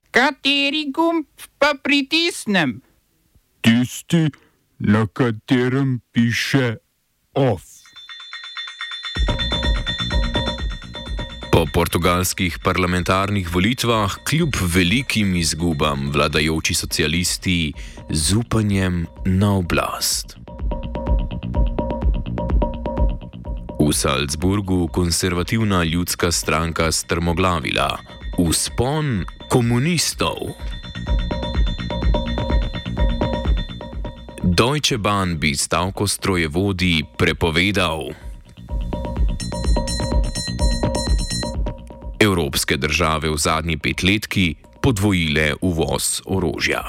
Kateri gumb pa pritisnem? Tisti, na katerem piše OF. Po portugalskih parlamentarnih volitvah kljub velikim izgubam vladajoči socialisti z upanjem na oblast. V Salzburgu konservativna ljudska stranka strmoglavila. Vzpon komunistov. Deutsche Bahn bi stavko strojevodij prepovedal. Evropske države v zadnji petletki podvojile uvoz orožja.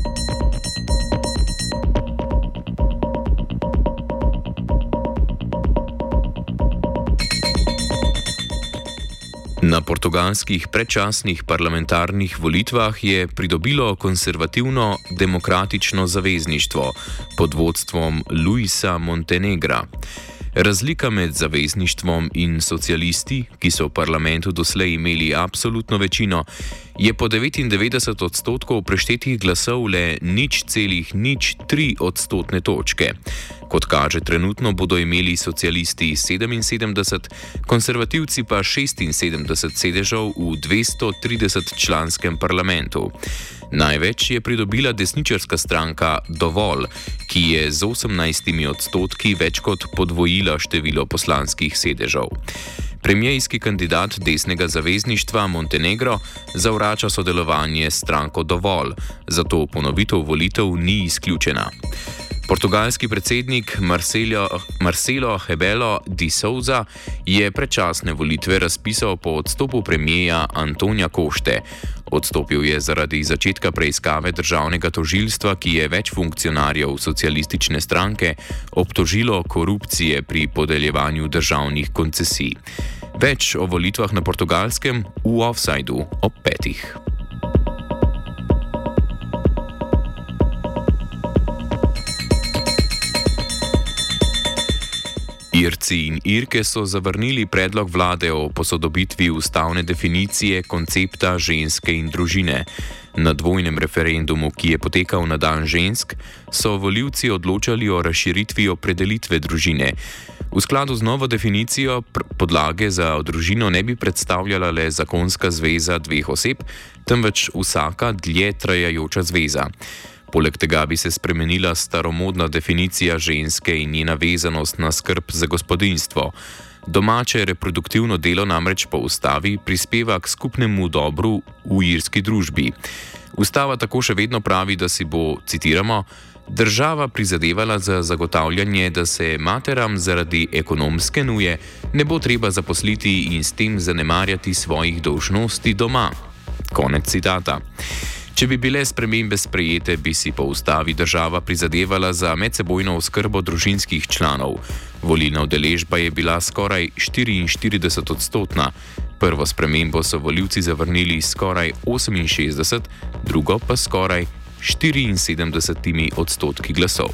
Na portugalskih predčasnih parlamentarnih volitvah je pridobilo konservativno demokratično zavezništvo pod vodstvom Luisa Montenegra. Razlika med zavezništvom in socialisti, ki so v parlamentu doslej imeli absolutno večino, je po 99% preštetih glasov le 0,03 odstotne točke. Kot kaže, trenutno bodo imeli socialisti 77, konservativci pa 76 sedežev v 230-članskem parlamentu. Največ je pridobila desničarska stranka Dovolj, ki je z 18% več kot podvojila število poslanskih sedežev. Premierski kandidat desnega zavezništva Montenegro zavrača sodelovanje s stranko Dovolj, zato ponovitev volitev ni izključena. Portugalski predsednik Marcelo Rebelo de Sousa je predčasne volitve razpisal po odstopu premierja Antonija Coste. Odstopil je zaradi začetka preiskave državnega tožilstva, ki je več funkcionarjev socialistične stranke obtožilo korupcije pri podeljevanju državnih koncesij. Več o volitvah na Portugalskem v Offsideu ob 5. Irci in Irke so zavrnili predlog vlade o posodobitvi ustavne definicije koncepta ženske in družine. Na dvojnem referendumu, ki je potekal na dan žensk, so volivci odločali o razširitvi opredelitve družine. V skladu z novo definicijo podlage za družino ne bi predstavljala le zakonska zveza dveh oseb, temveč vsaka dlje trajajoča zveza. Poleg tega bi se spremenila staromodna definicija ženske in njena vezanost na skrb za gospodinjstvo. Domače reproduktivno delo namreč po ustavi prispeva k skupnemu dobru v irski družbi. Ustava tako še vedno pravi, da si bo, citiramo, država prizadevala za zagotavljanje, da se materam zaradi ekonomske nuje ne bo treba zaposliti in s tem zanemarjati svojih dolžnosti doma. Konec citata. Če bi bile spremembe sprejete, bi si po ustavi država prizadevala za medsebojno oskrbo družinskih članov. Volilna udeležba je bila skoraj 44-odstotna. Prvo spremembo so volivci zavrnili skoraj 68, drugo pa skoraj 74% glasov.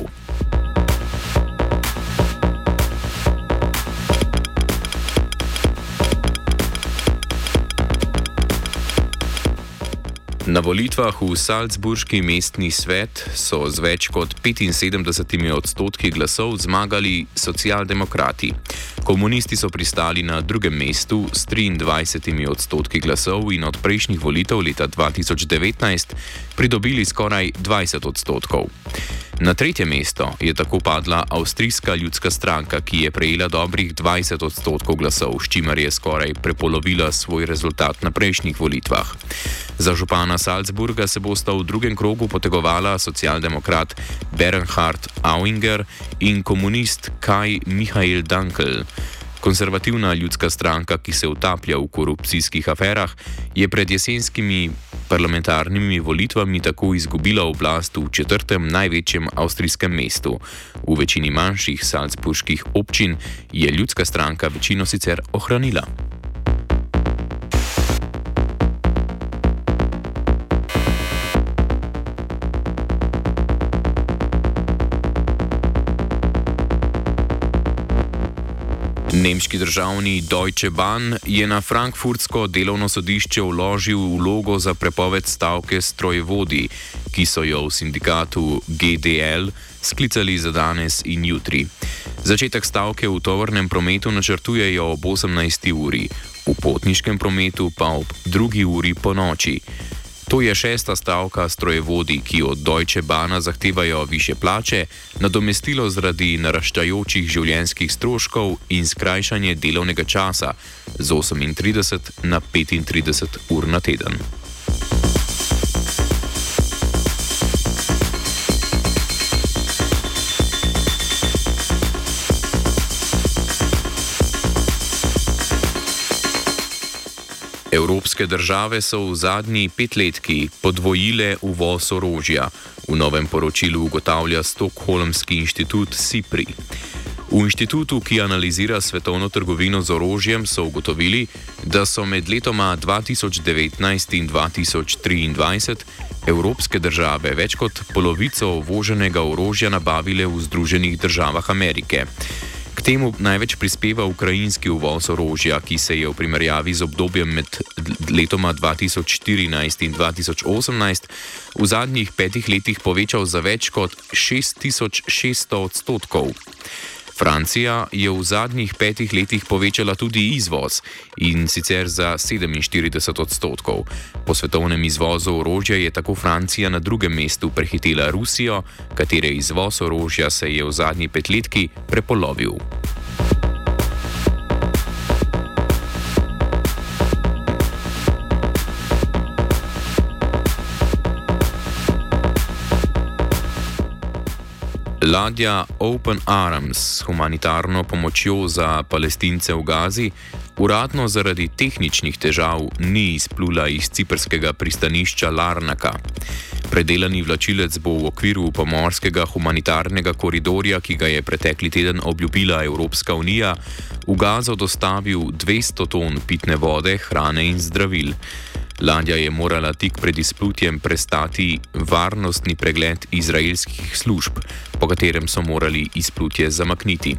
Na volitvah v Salzburški mestni svet so z več kot 75% glasov zmagali socialdemokrati. Komunisti so pristali na drugem mestu s 23% glasov in od prejšnjih volitev leta 2019 pridobili skoraj 20%. Na tretje mesto je tako padla Avstrijska ljudska stranka, ki je prejela dobrih 20% glasov, s čimer je skoraj prepolovila svoj rezultat na prejšnjih volitvah. Za župana Salzburga se bosta v drugem krogu potegovala socialdemokrat Bernhard Auinger in komunist Kai Michael Dankel. Konservativna ljudska stranka, ki se utaplja v korupcijskih aferah, je pred jesenskimi parlamentarnimi volitvami tako izgubila oblast v četrtem največjem avstrijskem mestu. V večini manjših salzburških občin je ljudska stranka večino sicer ohranila. Nemški državni Deutsche Bahn je na frankfurtsko delovno sodišče vložil vlogo za prepoved stavke strojevodij, ki so jo v sindikatu GDL sklicali za danes in jutri. Začetek stavke v tovornem prometu načrtujejo ob 18. uri, v potniškem prometu pa ob 2. uri po noči. To je 6. stavka strojevodij, ki od Deutsche Bahna zahtevajo višje plače, nadomestilo zaradi naraščajočih življenjskih stroškov in skrajšanje delovnega časa z 38 na 35 ur na teden. Evropske države so v zadnji 5-letki podvojile uvoz orožja, v novem poročilu ugotavlja Stockholmski inštitut SIPRI. V inštitutu, ki analizira svetovno trgovino z orožjem, so ugotovili, da so med letoma 2019 in 2023 evropske države več kot polovico uvoženega orožja nabavile v Združenih državah Amerike. K temu največ prispeva ukrajinski uvoz orožja, ki se je v primerjavi z obdobjem med letoma 2014 in 2018 v zadnjih 5 letih povečal za več kot 6600%. Francija je v zadnjih 5 letih povečala tudi izvoz, in sicer za 47%. Po svetovnem izvozu orožja je tako Francija na drugem mestu prehitela Rusijo, katere izvoz orožja se je v zadnji 5-letki prepolovil. Ladja Open Arms s humanitarno pomočjo za Palestince v Gazi uradno zaradi tehničnih težav ni izplula iz ciprskega pristanišča Larnaka. Predelani vlačilec bo v okviru pomorskega humanitarnega koridorja, ki ga je pretekli teden obljubila Evropska unija, v Gazo dostavil 200 ton pitne vode, hrane in zdravil. Ladja je morala tik pred izplutjem prestati varnostni pregled izraelskih služb, po katerem so morali izplutje zamakniti.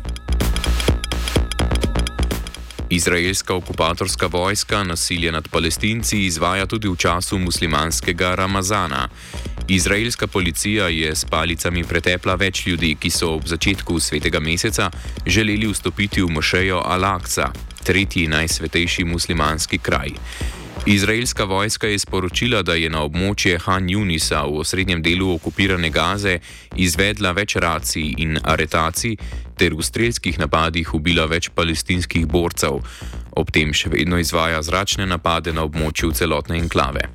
Izraelska okupatorska vojska nasilje nad Palestinci izvaja tudi v času muslimanskega Ramazana. Izraelska policija je s palicami pretepla več ljudi, ki so ob začetku svetega meseca želeli vstopiti v mošejo Al-Aqsa, tretji najsvetejši muslimanski kraj. Izraelska vojska je sporočila, da je na območje Han Junisa v osrednjem delu okupirane Gaze izvedla več racij in aretacij ter v strelskih napadih ubila več palestinskih borcev. Ob tem še vedno izvaja zračne napade na območju celotne enklave.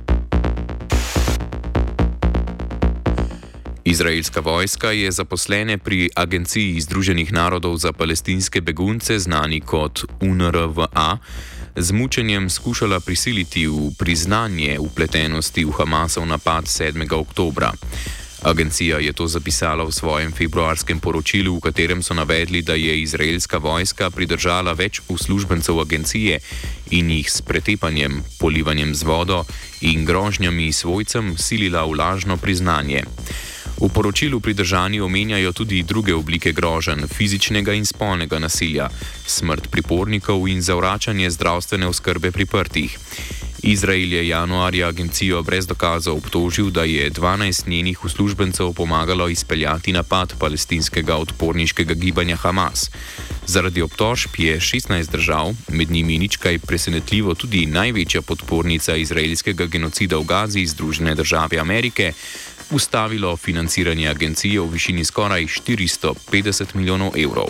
Izraelska vojska je zaposlene pri Agenciji Združenih narodov za palestinske begunce, znani kot UNRWA, z mučenjem skušala prisiliti v priznanje vpletenosti v Hamasov napad 7. oktobra. Agencija je to zapisala v svojem februarskem poročilu, v katerem so navedli, da je izraelska vojska pridržala več uslužbencev agencije in jih s pretepanjem, polivanjem z vodo in grožnjami svojcem silila v lažno priznanje. V poročilu pridržani omenjajo tudi druge oblike groženj, fizičnega in spolnega nasilja, smrt pripornikov in zavračanje zdravstvene oskrbe priprtih. Izrael je januarja agencijo brez dokazov obtožil, da je 12 njenih uslužbencev pomagalo izpeljati napad palestinskega odporniškega gibanja Hamas. Zaradi obtožb je 16 držav, med njimi nič kaj presenetljivo tudi največja podpornica izraelskega genocida v Gazi, Združene države Amerike, ustavilo financiranje agencije v višini skoraj 450 milijonov evrov.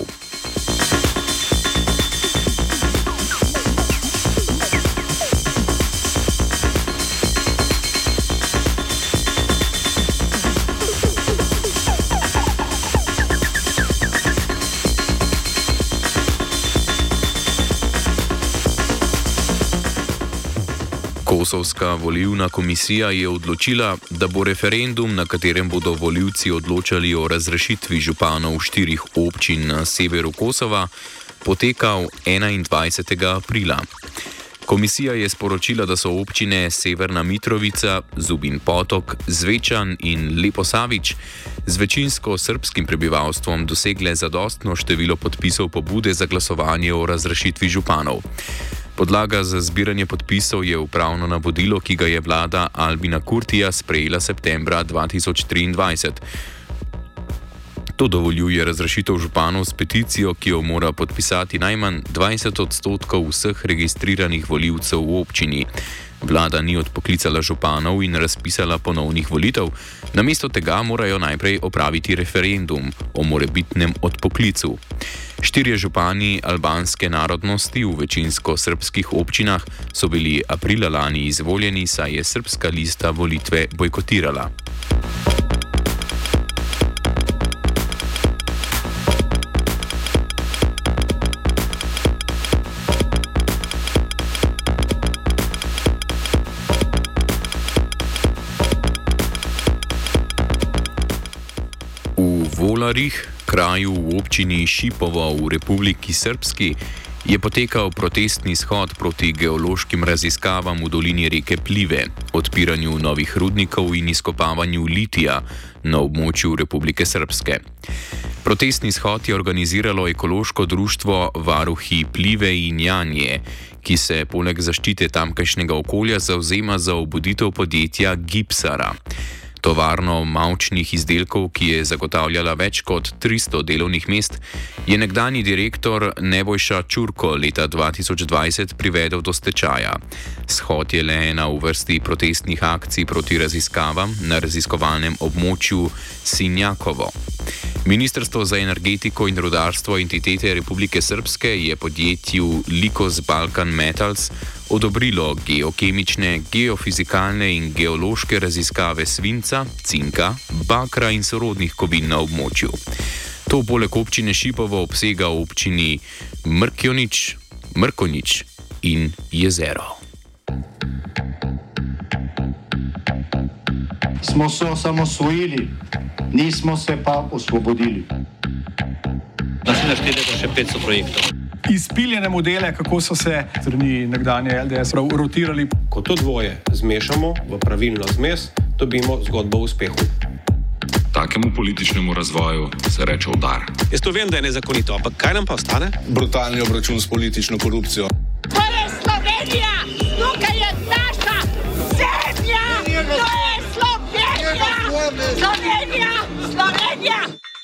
Kosovska volilna komisija je odločila, da bo referendum, na katerem bodo volivci odločali o razrešitvi županov 4 občin na severu Kosova, potekal 21. aprila. Komisija je sporočila, da so občine Severna Mitrovica, Zubin Potok, Zvečan in Lepo Savič z večinsko srbskim prebivalstvom dosegle zadostno število podpisov pobude za glasovanje o razrešitvi županov. Podlaga za zbiranje podpisov je upravno navodilo, ki ga je vlada Albina Kurtija sprejela septembra 2023. To dovoljuje razrešitev županov s peticijo, ki jo mora podpisati najmanj 20% vseh registriranih volivcev v občini. Vlada ni odpoklicala županov in razpisala ponovnih volitev, namesto tega morajo najprej opraviti referendum o morebitnem odpoklicu. 4 župani albanske narodnosti v večinsko srbskih občinah so bili aprila lani izvoljeni, saj je srbska lista volitve bojkotirala. V Volarih, kraju v občini Šipovo v Republiki Srpski, je potekal protestni shod proti geološkim raziskavam v dolini reke Plive, odpiranju novih rudnikov in izkopavanju litija na območju Republike Srpske. Protestni shod je organiziralo ekološko društvo Varuhi Plive in Janje, ki se poleg zaščite tamkajšnjega okolja zavzema za obuditev podjetja Gipsara. Tovarno mavčnih izdelkov, ki je zagotavljala več kot 300 delovnih mest, je nekdanji direktor Nebojša Čurko leta 2020 privedel do stečaja. Shod je le ena v vrsti protestnih akcij proti raziskavam na raziskovalnem območju Sinjakovo. Ministrstvo za energetiko in rudarstvo entitete Republike Srpske je podjetju Likos Balkan Metals odobrilo geokemične, geofizikalne in geološke raziskave svinca, cinka, bakra in sorodnih kovin na območju. To poleg občine Šipovo obsega občini Mrkonjić in Jezero. Smo se osamosvojili, nismo se pa osvobodili. Naslednje število je še 500 projektov. Izpiljene modele, kako so se strani nekdanje LDS rotirali. Ko to dvoje zmešamo v pravilno zmes, dobimo zgodbo o uspehu. Takemu političnemu razvoju se reče udar. Jaz to vem, da je nezakonito, ampak kaj nam pa ostane? Brutalni obračun s politično korupcijo. To je Slovenija! Tukaj je naša zemlja! To je Slovenija! Slovenija! Slovenija!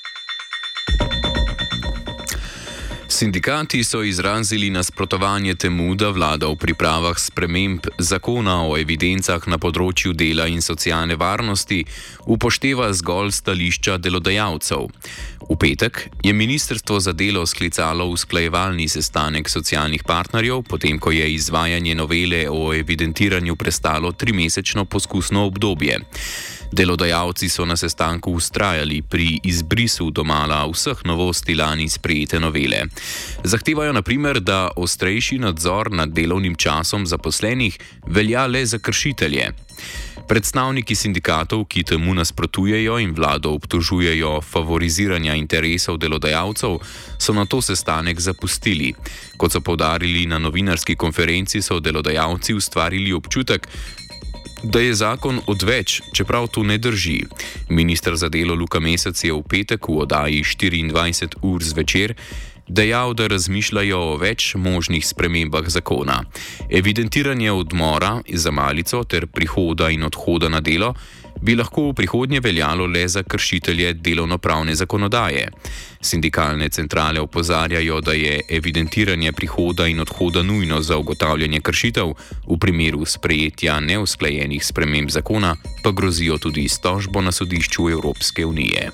Sindikati so izrazili nasprotovanje temu, da vlada v pripravah sprememb zakona o evidencah na področju dela in socialne varnosti upošteva zgolj stališča delodajalcev. V petek je ministrstvo za delo sklicalo usklajevalni sestanek socialnih partnerjev, potem ko je izvajanje novele o evidentiranju prestalo 3-mesečno poskusno obdobje. Delodajalci so na sestanku vztrajali pri izbrisu domala vseh novosti lani sprejete novele. Zahtevajo na primer, da ostrejši nadzor nad delovnim časom zaposlenih velja le za kršitelje. Predstavniki sindikatov, ki temu nasprotujejo in vlado obtožujejo favoriziranja interesov delodajalcev, so na to sestanek zapustili. Kot so poudarili na novinarski konferenci, so delodajalci ustvarili občutek, da je zakon odveč, čeprav to ne drži. Minister za delo Luka Mesec je v petek v oddaji 24 ur zvečer dejal, da razmišljajo o več možnih spremembah zakona. Evidentiranje odmora za malico ter prihoda in odhoda na delo bi lahko v prihodnje veljalo le za kršitelje delovnopravne zakonodaje. Sindikalne centrale opozarjajo, da je evidentiranje prihoda in odhoda nujno za ugotavljanje kršitev, v primeru sprejetja neusklajenih sprememb zakona pa grozijo tudi s tožbo na sodišču Evropske unije.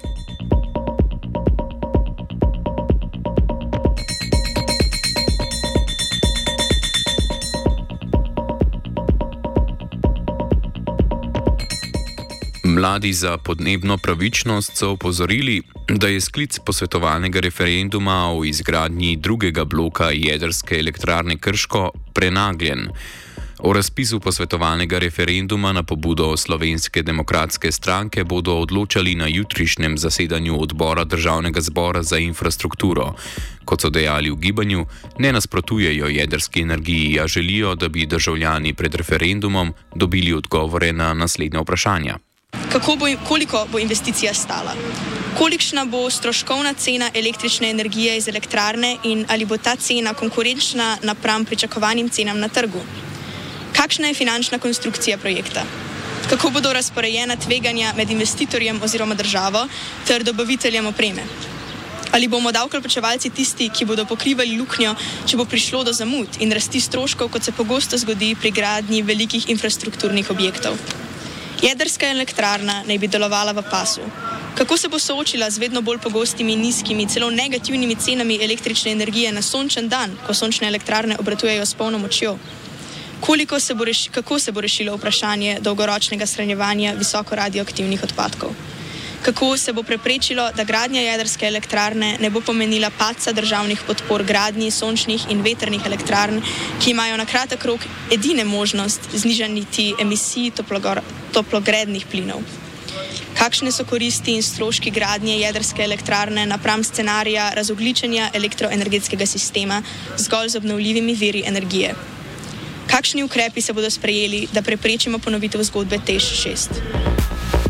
Mladi za podnebno pravičnost so opozorili, da je sklic posvetovalnega referenduma o izgradnji drugega bloka jedrske elektrarne Krško prenagljen. O razpisu posvetovalnega referenduma na pobudo Slovenske demokratske stranke bodo odločali na jutrišnjem zasedanju odbora Državnega zbora za infrastrukturo. Kot so dejali v gibanju, ne nasprotujejo jedrski energiji, a želijo, da bi državljani pred referendumom dobili odgovore na naslednja vprašanja. Koliko bo investicija stala? Kolikšna bo stroškovna cena električne energije iz elektrarne in ali bo ta cena konkurenčna napram pričakovanim cenam na trgu? Kakšna je finančna konstrukcija projekta? Kako bodo razporejena tveganja med investitorjem oziroma državo ter dobaviteljem opreme? Ali bomo davkoplačevalci tisti, ki bodo pokrivali luknjo, če bo prišlo do zamud in rasti stroškov, kot se pogosto zgodi pri gradnji velikih infrastrukturnih objektov? Jedrska elektrarna naj bi delovala v pasu. Kako se bo soočila z vedno bolj pogostimi, nizkimi, celo negativnimi cenami električne energije na sončen dan, ko sončne elektrarne obratujejo s polno močjo? Kako se bo rešilo vprašanje dolgoročnega shranjevanja visoko radioaktivnih odpadkov? Kako se bo preprečilo, da gradnja jedrske elektrarne ne bo pomenila padca državnih podpor gradnji sončnih in vetrnih elektrarn, ki imajo na kratek rok edine možnost znižati emisij toplogrednih plinov? Kakšne so koristi in stroški gradnje jedrske elektrarne napram scenarija razogljičenja elektroenergetskega sistema zgolj z obnovljivimi viri energije? Kakšni ukrepi se bodo sprejeli, da preprečimo ponovitev zgodbe TEŠ-6?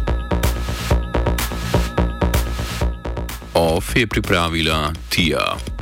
OF je pripravila Tija.